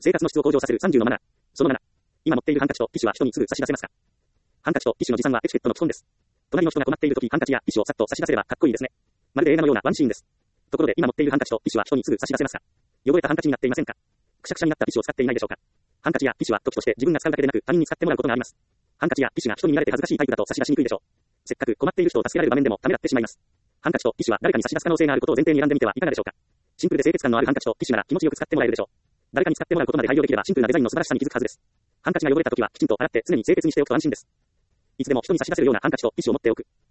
生活の質を向上させる30のマナー。その7。今持っているハンカチとティッシュは人にすぐ差し出せますか？ハンカチとティッシュの持参はエチケットの基本です。隣の人が困っているとき、ハンカチやティッシュをさっと差し出せればかっこいいですね。まるで映画のようなワンシーンです。ところで今持っているハンカチとティッシュは人にすぐ差し出せますか？汚れたハンカチになっていませんか？くしゃくしゃになったティッシュを使っていないでしょうか？ハンカチやティッシュは時として自分が使うだけでなく他人に使ってもらうことがあります。ハンカチやティッシュが人に見られて恥ずかしいタイプだと差し出しにくいでしょう。せっかく困っている人を助けられる場面でもためらってしまいます。ハンカチとティッシュは誰かに差し出す可能性があることを前提に選んでみてはいかがでしょうか。シンプルで清潔感のあるハンカチとティッシュなら気持ちよく使ってもらえるでしょう。誰かに使ってもらうことまで配慮できればシンプルなデザインの素晴らしさに気づくはずです。ハンカチが汚れたときはきちんと洗って常に清潔にしておくと安心です。いつでも人に差し出せるようなハンカチとティッシュを持っておく。